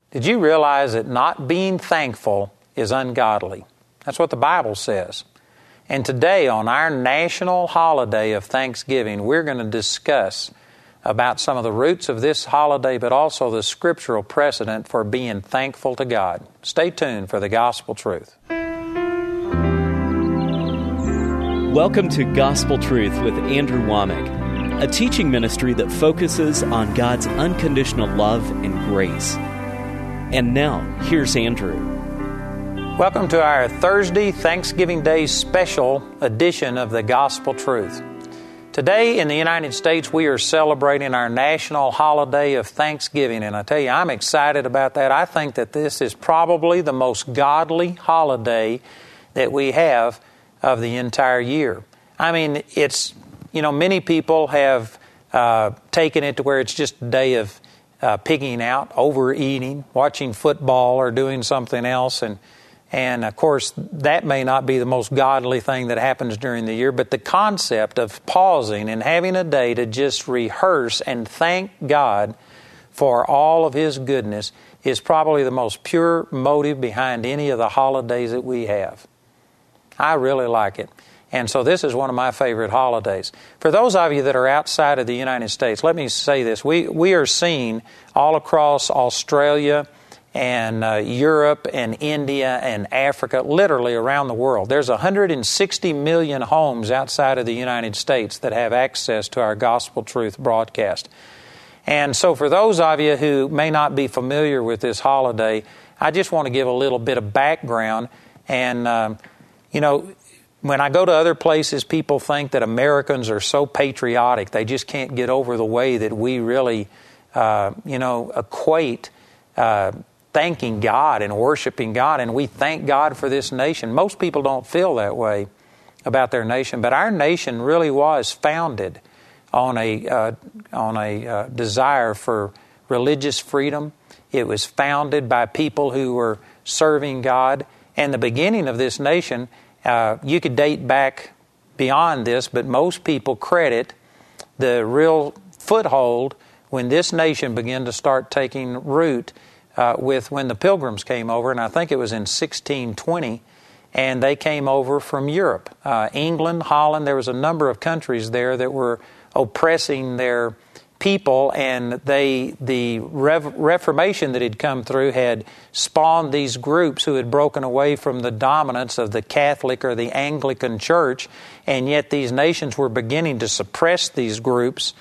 Did you realize that not being thankful is ungodly? That's what the Bible says. And today, on our national holiday of Thanksgiving, we're going to discuss about some of the roots of this holiday, but also the scriptural precedent for being thankful to God. Stay tuned for the gospel truth. Welcome to Gospel Truth with Andrew Womack, a teaching ministry that focuses on God's unconditional love and grace. And now, here's Andrew. Welcome to our Thursday Thanksgiving Day special edition of the Gospel Truth. Today in the United States, we are celebrating our national holiday of Thanksgiving, and I tell you, I'm excited about that. I think that this is probably the most godly holiday that we have of the entire year. I mean, it's, many people have taken it to where it's just a day of pigging out, overeating, watching football, or doing something else. And of course, that may not be the most godly thing that happens during the year, but the concept of pausing and having a day to just rehearse and thank God for all of His goodness is probably the most pure motive behind any of the holidays that we have. I really like it. And so this is one of my favorite holidays. For those of you that are outside of the United States, let me say this. We are seeing all across Australia and Europe and India and Africa, literally around the world. There's 160 million homes outside of the United States that have access to our Gospel Truth broadcast. And so for those of you who may not be familiar with this holiday, I just want to give a little bit of background. And, when I go to other places, people think that Americans are so patriotic. They just can't get over the way that we really, equate thanking God and worshiping God. And we thank God for this nation. Most people don't feel that way about their nation. But our nation really was founded on a desire for religious freedom. It was founded by people who were serving God. And the beginning of this nation, you could date back beyond this, but most people credit the real foothold when this nation began to start taking root with when the Pilgrims came over, and I think it was in 1620, and they came over from Europe. England, Holland, there was a number of countries there that were oppressing their people, and the Reformation that had come through had spawned these groups who had broken away from the dominance of the Catholic or the Anglican Church, and yet these nations were beginning to suppress these groups.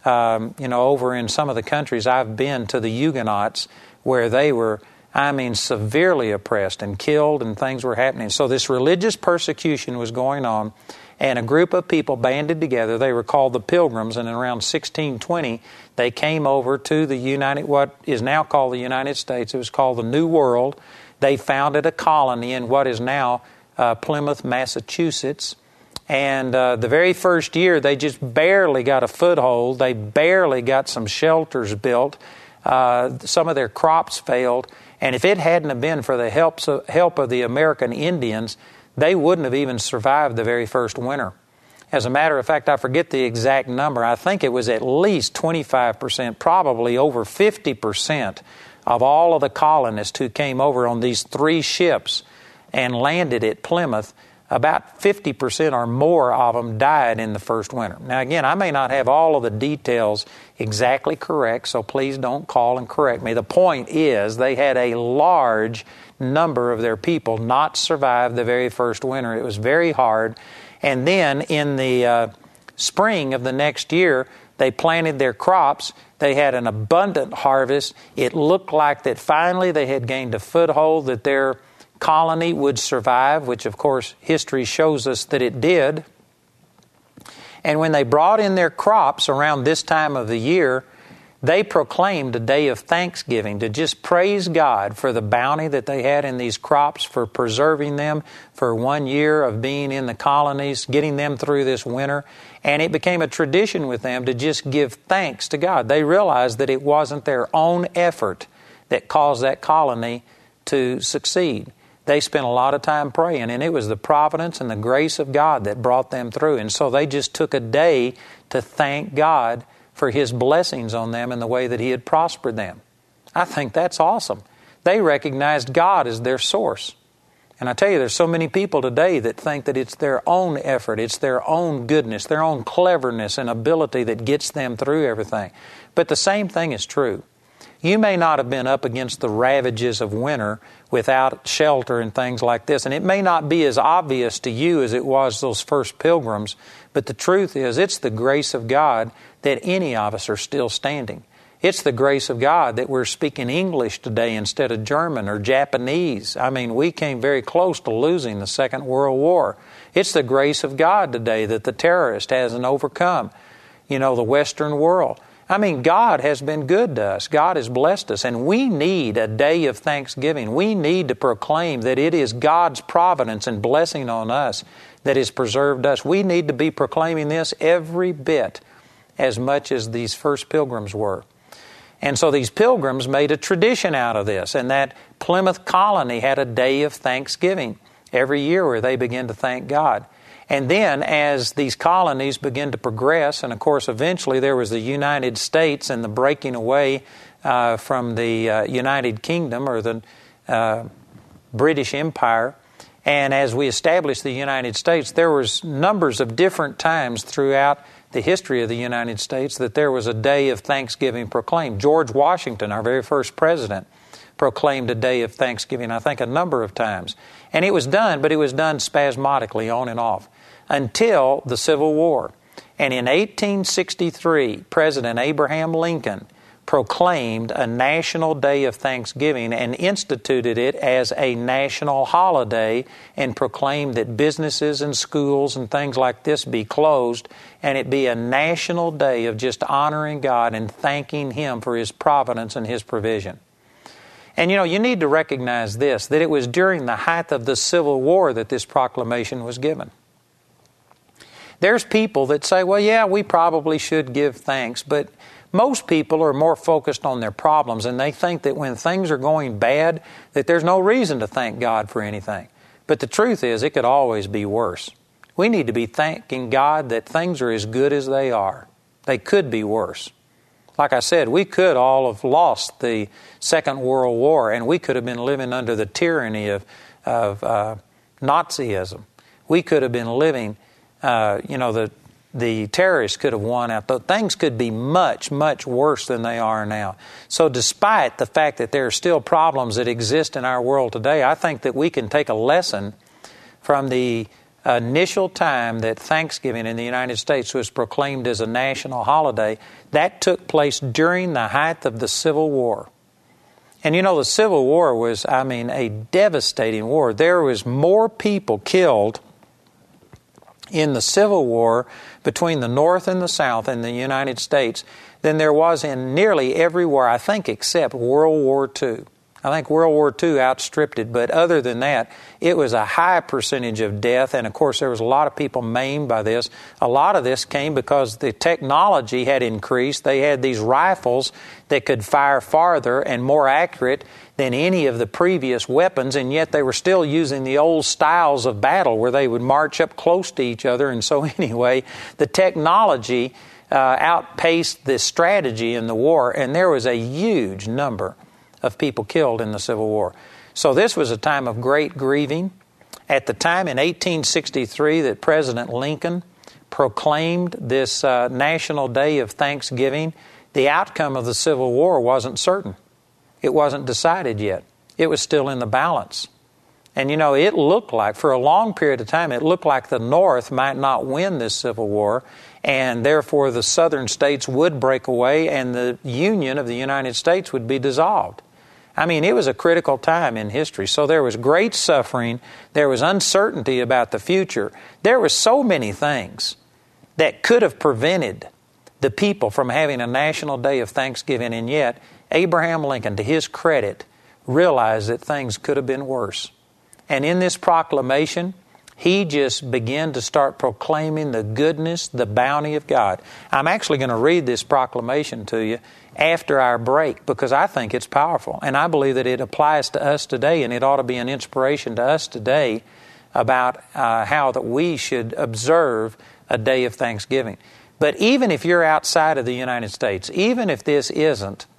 Over in some of the countries I've been to, the Huguenots, where they were, severely oppressed and killed, and things were happening. So this religious persecution was going on, and a group of people banded together. They were called the Pilgrims, and in around 1620, they came over to what is now called the United States. It was called the New World. They founded a colony in what is now Plymouth, Massachusetts. And the very first year, they just barely got a foothold. They barely got some shelters built. Some of their crops failed. And if it hadn't have been for the help of the American Indians, they wouldn't have even survived the very first winter. As a matter of fact, I forget the exact number. I think it was at least 25%, probably over 50% of all of the colonists who came over on these 3 ships and landed at Plymouth. About 50% or more of them died in the first winter. Now again, I may not have all of the details exactly correct, so please don't call and correct me. The point is they had a large number of their people not survive the very first winter. It was very hard. And then in the spring of the next year, they planted their crops. They had an abundant harvest. It looked like that finally they had gained a foothold, that their colony would survive, which of course history shows us that it did. And when they brought in their crops around this time of the year, they proclaimed a day of thanksgiving to just praise God for the bounty that they had in these crops, for preserving them for 1 year of being in the colonies, getting them through this winter. And it became a tradition with them to just give thanks to God. They realized that it wasn't their own effort that caused that colony to succeed. They spent a lot of time praying, and it was the providence and the grace of God that brought them through. And so they just took a day to thank God for His blessings on them and the way that He had prospered them. I think that's awesome. They recognized God as their source. And I tell you, there's so many people today that think that it's their own effort, it's their own goodness, their own cleverness and ability that gets them through everything. But the same thing is true. You may not have been up against the ravages of winter without shelter and things like this, and it may not be as obvious to you as it was those first pilgrims, but the truth is it's the grace of God that any of us are still standing. It's the grace of God that we're speaking English today instead of German or Japanese. I mean, we came very close to losing the Second World War. It's the grace of God today that the terrorist hasn't overcome, the Western world. I mean, God has been good to us. God has blessed us. And we need a day of thanksgiving. We need to proclaim that it is God's providence and blessing on us that has preserved us. We need to be proclaiming this every bit as much as these first pilgrims were. And so these pilgrims made a tradition out of this, and that Plymouth colony had a day of thanksgiving every year where they began to thank God. And then as these colonies began to progress, and of course eventually there was the United States and the breaking away from the United Kingdom or the British Empire, and as we established the United States, there was numbers of different times throughout the history of the United States that there was a day of thanksgiving proclaimed. George Washington, our very first president, proclaimed a day of thanksgiving, I think, a number of times. And it was done, but it was done spasmodically, on and off, until the Civil War. And in 1863, President Abraham Lincoln proclaimed a national day of thanksgiving and instituted it as a national holiday and proclaimed that businesses and schools and things like this be closed and it be a national day of just honoring God and thanking Him for His providence and His provision. And you need to recognize this, that it was during the height of the Civil War that this proclamation was given. There's people that say, well, yeah, we probably should give thanks, but most people are more focused on their problems, and they think that when things are going bad, that there's no reason to thank God for anything. But the truth is, it could always be worse. We need to be thanking God that things are as good as they are. They could be worse. Like I said, we could all have lost the Second World War, and we could have been living under the tyranny of Nazism. We could have been living, the terrorists could have won out. Things could be much, much worse than they are now. So despite the fact that there are still problems that exist in our world today, I think that we can take a lesson from the initial time that Thanksgiving in the United States was proclaimed as a national holiday. That took place during the height of the Civil War. And the Civil War was, a devastating war. There was more people killed in the Civil War between the North and the South in the United States than there was in nearly every war, I think, except World War II. I think World War II outstripped it, but other than that, it was a high percentage of death, and of course there was a lot of people maimed by this. A lot of this came because the technology had increased. They had these rifles that could fire farther and more accurate than any of the previous weapons, and yet they were still using the old styles of battle where they would march up close to each other. And so anyway, the technology outpaced the strategy in the war, and there was a huge number of people killed in the Civil War. So this was a time of great grieving. At the time in 1863 that President Lincoln proclaimed this National Day of Thanksgiving, the outcome of the Civil War wasn't certain. It wasn't decided yet. It was still in the balance. And it looked like, for a long period of time, it looked like the North might not win this Civil War, and therefore the Southern states would break away and the Union of the United States would be dissolved. It was a critical time in history. So there was great suffering. There was uncertainty about the future. There were so many things that could have prevented the people from having a national day of thanksgiving, and yet Abraham Lincoln, to his credit, realized that things could have been worse. And in this proclamation, he just began to start proclaiming the goodness, the bounty of God. I'm actually going to read this proclamation to you after our break because I think it's powerful. And I believe that it applies to us today, and it ought to be an inspiration to us today about how that we should observe a day of thanksgiving. But even if you're outside of the United States, even if this isn't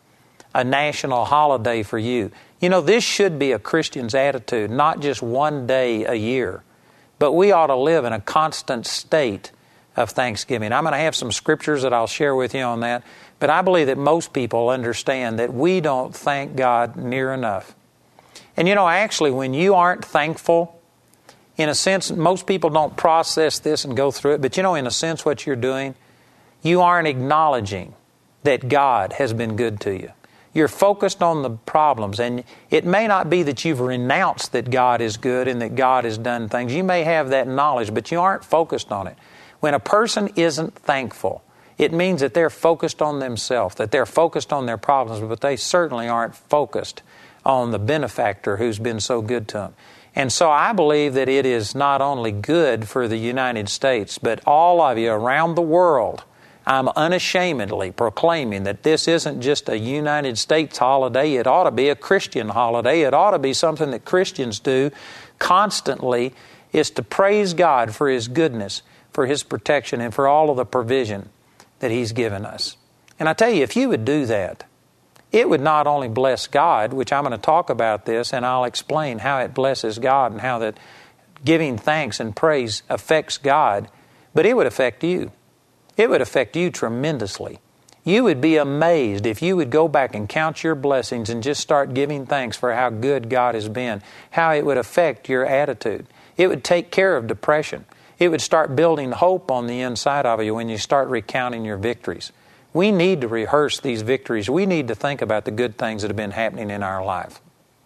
a national holiday for you. You know, this should be a Christian's attitude, not just one day a year. But we ought to live in a constant state of thanksgiving. I'm going to have some scriptures that I'll share with you on that. But I believe that most people understand that we don't thank God near enough. And you know, actually, when you aren't thankful, in a sense, most people don't process this and go through it. But you know, in a sense, what you're doing, you aren't acknowledging that God has been good to you. You're focused on the problems, and it may not be that you've renounced that God is good and that God has done things. You may have that knowledge, but you aren't focused on it. When a person isn't thankful, it means that they're focused on themselves, that they're focused on their problems, but they certainly aren't focused on the benefactor who's been so good to them. And so I believe that it is not only good for the United States, but all of you around the world. I'm unashamedly proclaiming that this isn't just a United States holiday. It ought to be a Christian holiday. It ought to be something that Christians do constantly, is to praise God for His goodness, for His protection, and for all of the provision that He's given us. And I tell you, if you would do that, it would not only bless God, which I'm going to talk about this, and I'll explain how it blesses God and how that giving thanks and praise affects God, but it would affect you. It would affect you tremendously. You would be amazed if you would go back and count your blessings and just start giving thanks for how good God has been, how it would affect your attitude. It would take care of depression. It would start building hope on the inside of you when you start recounting your victories. We need to rehearse these victories. We need to think about the good things that have been happening in our life.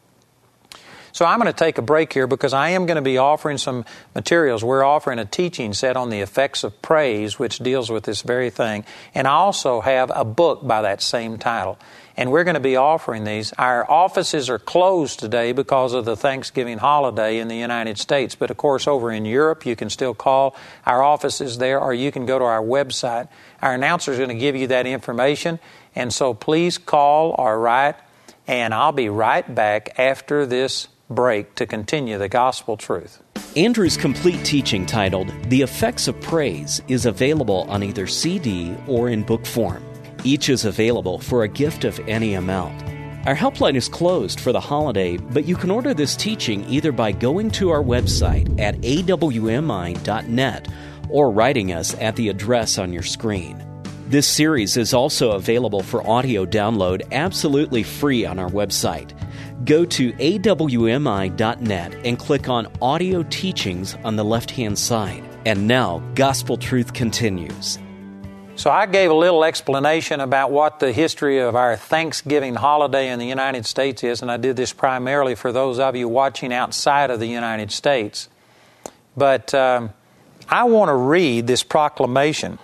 So I'm going to take a break here because I am going to be offering some materials. We're offering a teaching set on the effects of praise, which deals with this very thing. And I also have a book by that same title. And we're going to be offering these. Our offices are closed today because of the Thanksgiving holiday in the United States. But of course, over in Europe, you can still call our offices there, or you can go to our website. Our announcer is going to give you that information. And so please call or write. And I'll be right back after this break to continue the gospel truth. Andrew's complete teaching titled The Effects of Praise is available on either CD or in book form. Each is available for a gift of any amount. Our helpline is closed for the holiday, but you can order this teaching either by going to our website at awmi.net or writing us at the address on your screen. This series is also available for audio download absolutely free on our website. Go to awmi.net and click on Audio Teachings on the left-hand side. And now, Gospel Truth continues. So I gave a little explanation about what the history of our Thanksgiving holiday in the United States is, and I did this primarily for those of you watching outside of the United States. But I want to read this proclamation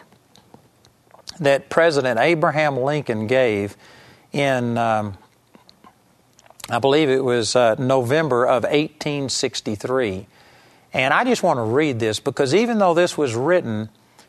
that President Abraham Lincoln gave in, I believe it was November of 1863. And I just want to read this because even though this was written,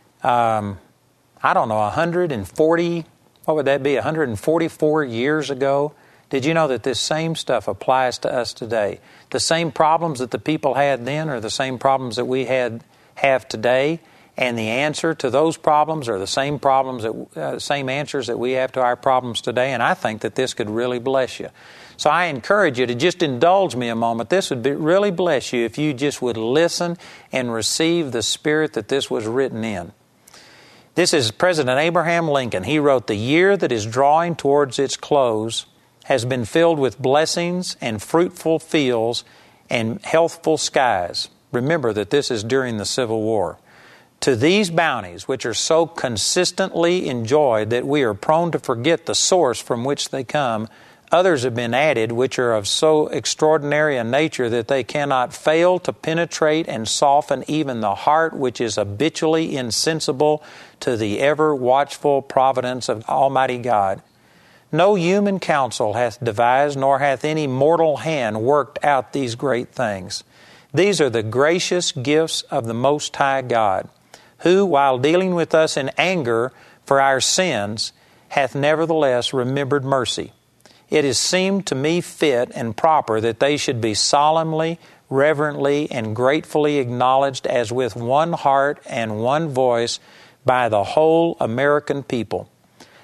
144 years ago, did you know that this same stuff applies to us today? The same problems that the people had then are the same problems that we have today. And the answer to those problems are the same same answers that we have to our problems today. And I think that this could really bless you. So I encourage you to just indulge me a moment. This would really bless you if you just would listen and receive the spirit that this was written in. This is President Abraham Lincoln. He wrote, "The year that is drawing towards its close has been filled with blessings and fruitful fields and healthful skies." Remember that this is during the Civil War. "To these bounties, which are so consistently enjoyed that we are prone to forget the source from which they come, others have been added which are of so extraordinary a nature that they cannot fail to penetrate and soften even the heart which is habitually insensible to the ever-watchful providence of Almighty God. No human counsel hath devised, nor hath any mortal hand worked out these great things. These are the gracious gifts of the Most High God, who, while dealing with us in anger for our sins, hath nevertheless remembered mercy. It has seemed to me fit and proper that they should be solemnly, reverently, and gratefully acknowledged as with one heart and one voice by the whole American people.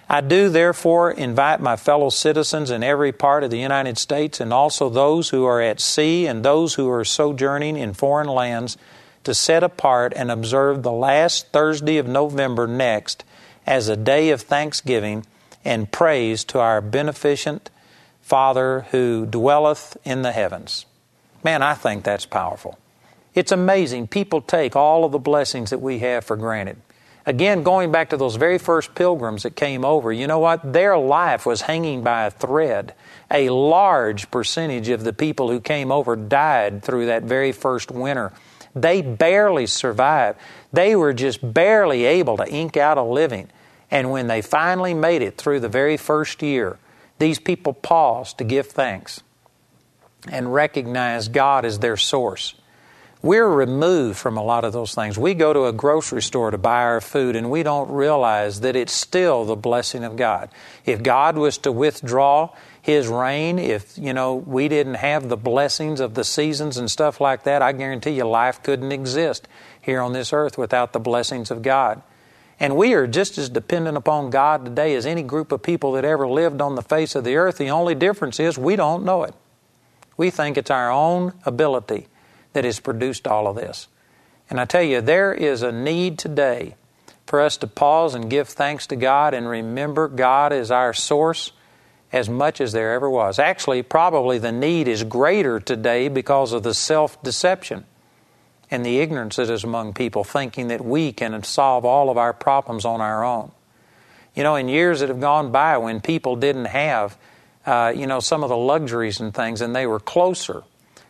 I do therefore invite my fellow citizens in every part of the United States, and also those who are at sea and those who are sojourning in foreign lands, to set apart and observe the last Thursday of November next as a day of thanksgiving and praise to our beneficent Father who dwelleth in the heavens. Man, I think that's powerful. It's amazing. People take all of the blessings that we have for granted. Again, going back to those very first pilgrims that came over, you know what? Their life was hanging by a thread. A large percentage of the people who came over died through that very first winter. They barely survived. They were just barely able to eke out a living. And when they finally made it through the very first year, these people paused to give thanks and recognize God as their source. We're removed from a lot of those things. We go to a grocery store to buy our food and we don't realize that it's still the blessing of God. If God was to withdraw His rain, if, we didn't have the blessings of the seasons and stuff like that, I guarantee you life couldn't exist here on this earth without the blessings of God. And we are just as dependent upon God today as any group of people that ever lived on the face of the earth. The only difference is we don't know it. We think it's our own ability that has produced all of this. And I tell you, there is a need today for us to pause and give thanks to God and remember God is our source as much as there ever was. Actually, probably the need is greater today because of the self-deception and the ignorance that is among people, thinking that we can solve all of our problems on our own. In years that have gone by when people didn't have, some of the luxuries and things, and they were closer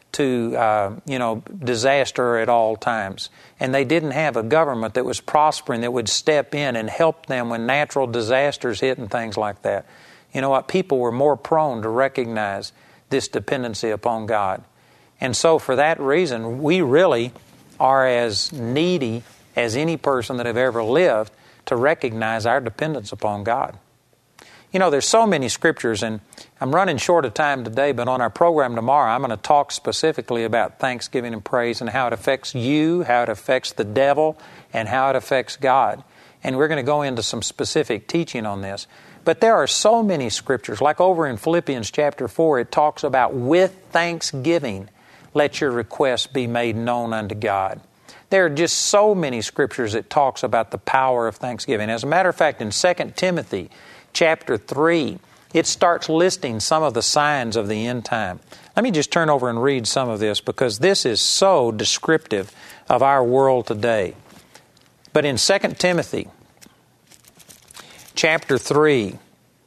to, disaster at all times. And they didn't have a government that was prospering that would step in and help them when natural disasters hit and things like that. You know what? People were more prone to recognize this dependency upon God. And so for that reason, we really are as needy as any person that have ever lived to recognize our dependence upon God. There's so many scriptures, and I'm running short of time today, but on our program tomorrow, I'm going to talk specifically about thanksgiving and praise and how it affects you, how it affects the devil, and how it affects God. And we're going to go into some specific teaching on this. But there are so many scriptures, like over in Philippians chapter 4, it talks about with thanksgiving, let your requests be made known unto God. There are just so many scriptures that talks about the power of thanksgiving. As a matter of fact, in 2 Timothy chapter 3, it starts listing some of the signs of the end time. Let me just turn over and read some of this because this is so descriptive of our world today. But in 2 Timothy chapter 3,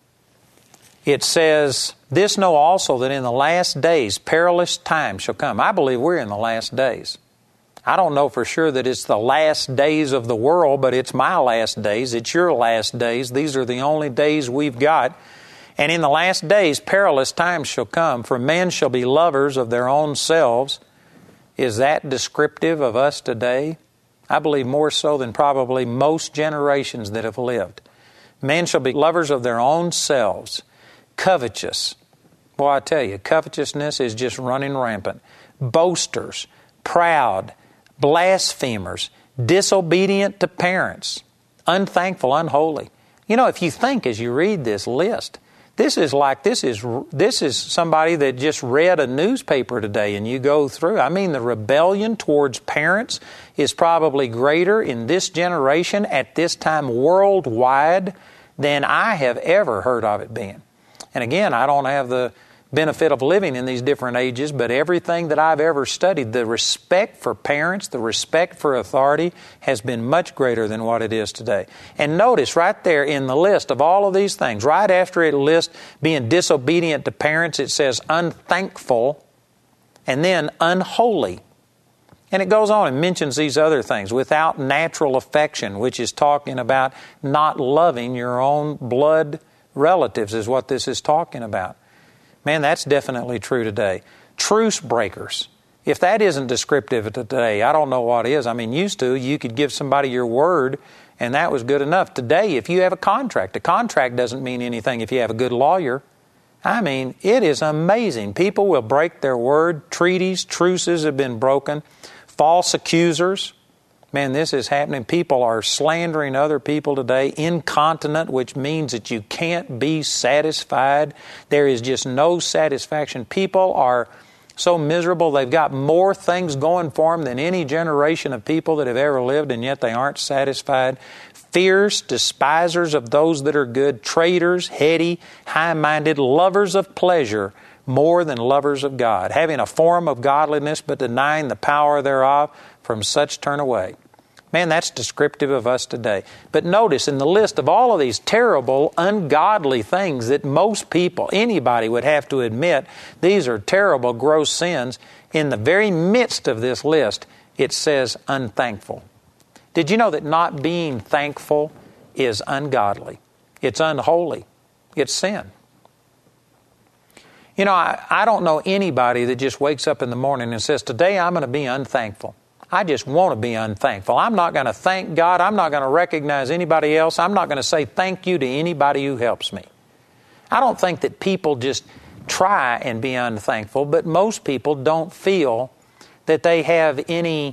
it says, this know also that in the last days perilous times shall come. I believe we're in the last days. I don't know for sure that it's the last days of the world, but it's my last days. It's your last days. These are the only days we've got. And in the last days, perilous times shall come, for men shall be lovers of their own selves. Is that descriptive of us today? I believe more so than probably most generations that have lived. Men shall be lovers of their own selves, covetous. Boy, I tell you, covetousness is just running rampant. Boasters, proud, blasphemers, disobedient to parents, unthankful, unholy. If you think as you read this list, this is somebody that just read a newspaper today and you go through. I mean, the rebellion towards parents is probably greater in this generation at this time worldwide than I have ever heard of it being. And again, I don't have the benefit of living in these different ages, but everything that I've ever studied, the respect for parents, the respect for authority has been much greater than what it is today. And notice right there in the list of all of these things, right after it lists being disobedient to parents, it says unthankful and then unholy. And it goes on and mentions these other things. Without natural affection, which is talking about not loving your own blood relatives is what this is talking about. Man, that's definitely true today. Truce breakers. If that isn't descriptive of today, I don't know what is. I mean, used to, you could give somebody your word and that was good enough. Today, if you have a contract doesn't mean anything if you have a good lawyer. I mean, it is amazing. People will break their word. Treaties, truces have been broken. False accusers. Man, this is happening. People are slandering other people today, incontinent, which means that you can't be satisfied. There is just no satisfaction. People are so miserable. They've got more things going for them than any generation of people that have ever lived, and yet they aren't satisfied. Fierce, despisers of those that are good, traitors, heady, high-minded, lovers of pleasure more than lovers of God, having a form of godliness but denying the power thereof. From such turn away. Man, that's descriptive of us today. But notice in the list of all of these terrible, ungodly things that most people, anybody would have to admit, these are terrible, gross sins. In the very midst of this list, it says unthankful. Did you know that not being thankful is ungodly? It's unholy. It's sin. You know, I don't know anybody that just wakes up in the morning and says, today I'm going to be unthankful. I just want to be unthankful. I'm not going to thank God. I'm not going to recognize anybody else. I'm not going to say thank you to anybody who helps me. I don't think that people just try and be unthankful, but most people don't feel that they have any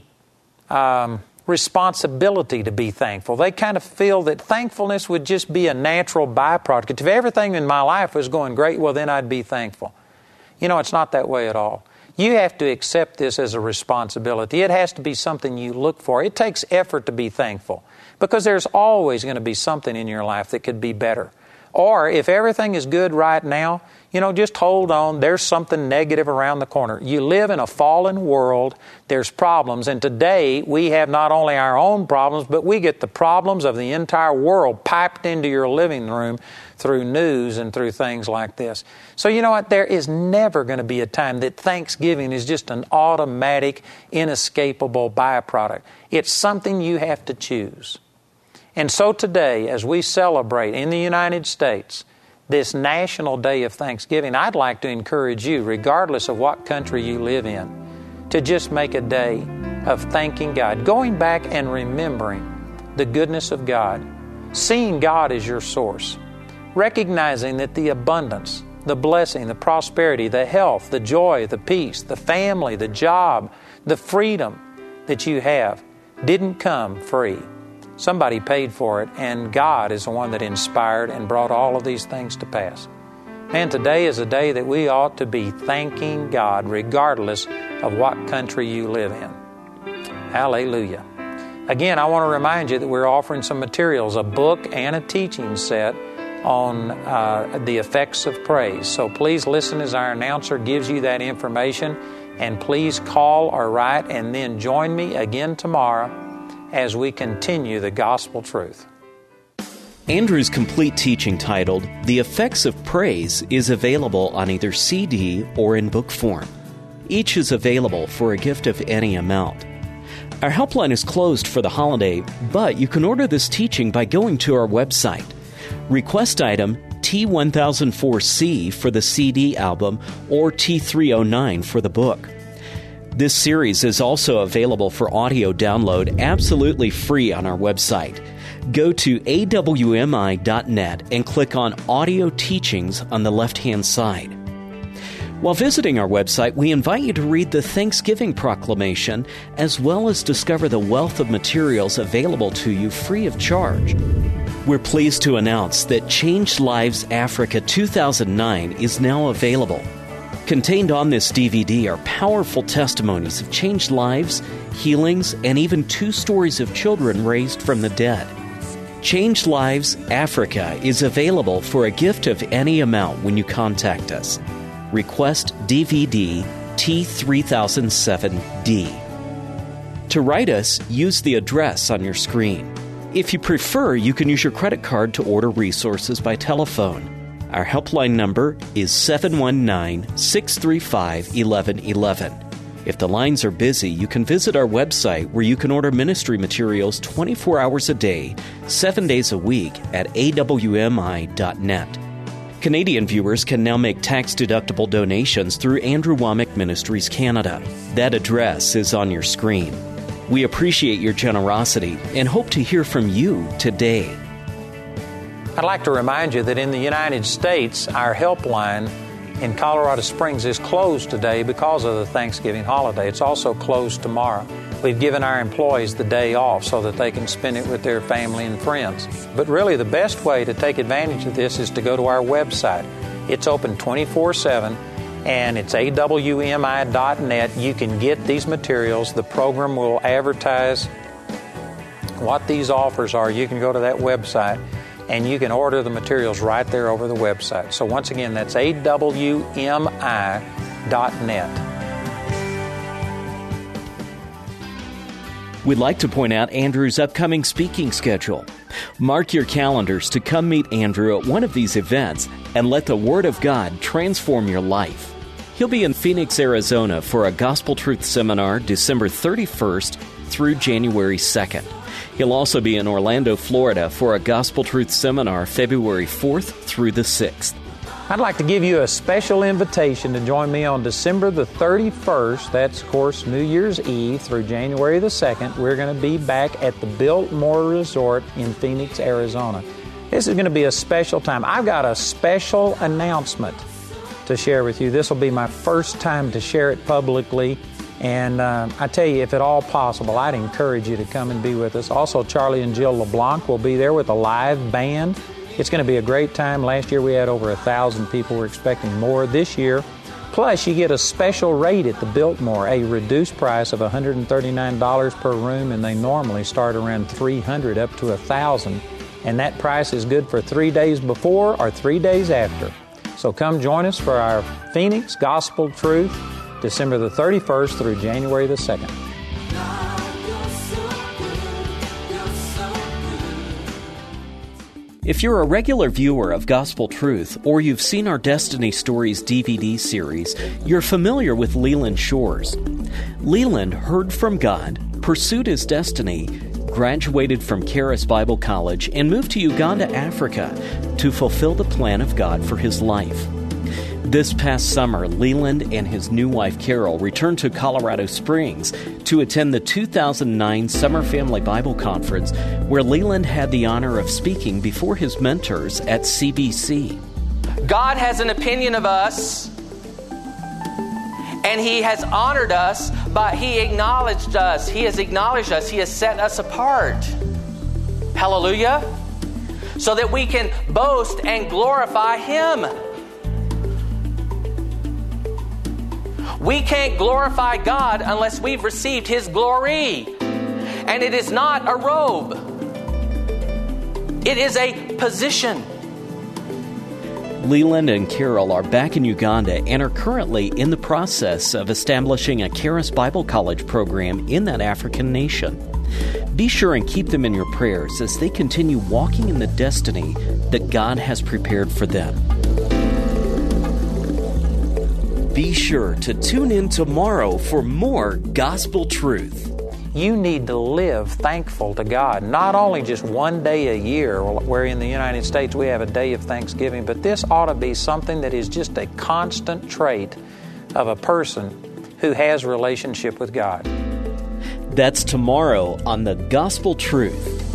responsibility to be thankful. They kind of feel that thankfulness would just be a natural byproduct. If everything in my life was going great, well, then I'd be thankful. You know, it's not that way at all. You have to accept this as a responsibility. It has to be something you look for. It takes effort to be thankful because there's always going to be something in your life that could be better. Or if everything is good right now, you know, just hold on. There's something negative around the corner. You live in a fallen world. There's problems. And today we have not only our own problems, but we get the problems of the entire world piped into your living room through news and through things like this. So you know what? There is never going to be a time that Thanksgiving is just an automatic, inescapable byproduct. It's something you have to choose. And so today, as we celebrate in the United States this National Day of Thanksgiving, I'd like to encourage you, regardless of what country you live in, to just make a day of thanking God, going back and remembering the goodness of God, seeing God as your source, recognizing that the abundance, the blessing, the prosperity, the health, the joy, the peace, the family, the job, the freedom that you have didn't come free. Somebody paid for it, and God is the one that inspired and brought all of these things to pass. Man, today is a day that we ought to be thanking God regardless of what country you live in. Hallelujah. Again, I want to remind you that we're offering some materials, a book and a teaching set on the effects of praise. So please listen as our announcer gives you that information, and please call or write and then join me again tomorrow as we continue the gospel truth. Andrew's complete teaching titled The Effects of Praise is available on either CD or in book form. Each is available for a gift of any amount. Our helpline is closed for the holiday, but you can order this teaching by going to our website. Request item T1004C for the CD album or T309 for the book. This series is also available for audio download absolutely free on our website. Go to awmi.net and click on Audio Teachings on the left-hand side. While visiting our website, we invite you to read the Thanksgiving Proclamation as well as discover the wealth of materials available to you free of charge. We're pleased to announce that Changed Lives Africa 2009 is now available. Contained on this DVD are powerful testimonies of changed lives, healings, and even 2 stories of children raised from the dead. Changed Lives Africa is available for a gift of any amount when you contact us. Request DVD T3007D. To write us, use the address on your screen. If you prefer, you can use your credit card to order resources by telephone. Our helpline number is 719-635-1111. If the lines are busy, you can visit our website where you can order ministry materials 24 hours a day, 7 days a week at awmi.net. Canadian viewers can now make tax-deductible donations through Andrew Wommack Ministries Canada. That address is on your screen. We appreciate your generosity and hope to hear from you today. I'd like to remind you that in the United States, our helpline in Colorado Springs is closed today because of the Thanksgiving holiday. It's also closed tomorrow. we've given our employees the day off so that they can spend it with their family and friends. But really, the best way to take advantage of this is to go to our website. It's open 24/7, and it's awmi.net. You can get these materials. The program will advertise what these offers are. You can go to that website, and you can order the materials right there over the website. So once again, that's awmi.net. We'd like to point out Andrew's upcoming speaking schedule. Mark your calendars to come meet Andrew at one of these events and let the Word of God transform your life. He'll be in Phoenix, Arizona for a Gospel Truth Seminar December 31st through January 2nd. He'll also be in Orlando, Florida for a Gospel Truth Seminar February 4th through the 6th. I'd like to give you a special invitation to join me on December the 31st. That's, of course, New Year's Eve through January the 2nd. We're going to be back at the Biltmore Resort in Phoenix, Arizona. This is going to be a special time. I've got a special announcement to share with you. This will be my first time to share it publicly. And I tell you, if at all possible, I'd encourage you to come and be with us. Also, Charlie and Jill LeBlanc will be there with a live band. It's going to be a great time. Last year we had over 1,000 people. We're expecting more this year. Plus, you get a special rate at the Biltmore, a reduced price of $139 per room, and they normally start around $300 up to $1,000. And that price is good for 3 days before or 3 days after. So come join us for our Phoenix Gospel Truth, December the 31st through January the 2nd. If you're a regular viewer of Gospel Truth, or you've seen our Destiny Stories DVD series, you're familiar with Leland Shores. Leland heard from God, pursued his destiny, graduated from Charis Bible College, and moved to Uganda, Africa, to fulfill the plan of God for his life. This past summer, Leland and his new wife, Carol, returned to Colorado Springs to attend the 2009 Summer Family Bible Conference, where Leland had the honor of speaking before his mentors at CBC. God has an opinion of us, and He has honored us, but He acknowledged us. He has acknowledged us. He has set us apart. Hallelujah. So that we can boast and glorify Him. We can't glorify God unless we've received His glory. And it is not a robe. It is a position. Leland and Carol are back in Uganda and are currently in the process of establishing a Charis Bible College program in that African nation. Be sure and keep them in your prayers as they continue walking in the destiny that God has prepared for them. Be sure to tune in tomorrow for more Gospel Truth. You need to live thankful to God, not only just one day a year, where in the United States we have a day of Thanksgiving, but this ought to be something that is just a constant trait of a person who has a relationship with God. That's tomorrow on the Gospel Truth.